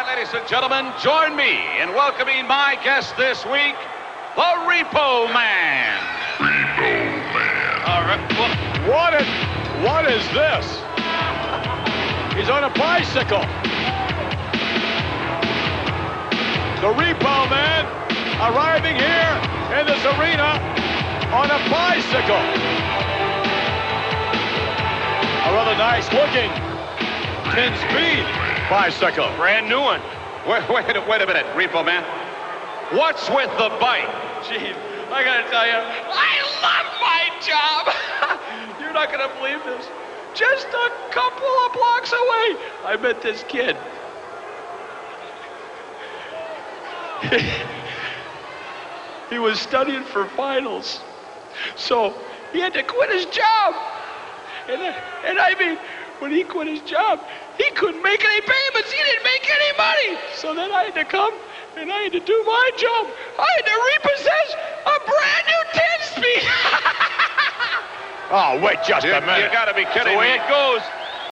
right, ladies and gentlemen, join me in welcoming my guest this week, the Repo Man. Repo Man. All right. What is this? He's on a bicycle. The Repo Man arriving here in this arena on a bicycle. A rather nice looking 10-speed bicycle. Brand new one. Wait a minute, Repo Man. What's with the bike? Gee, I gotta tell you, I love my job. You're not gonna believe this. Just a couple of blocks away, I met this kid. He was studying for finals, so he had to quit his job. And I mean, when he quit his job, he couldn't make any payments. He didn't make any money. So then I had to come and I had to do my job. I had to repossess a brand new 10-speed. Oh, wait just a minute. You gotta be kidding The way me. it goes.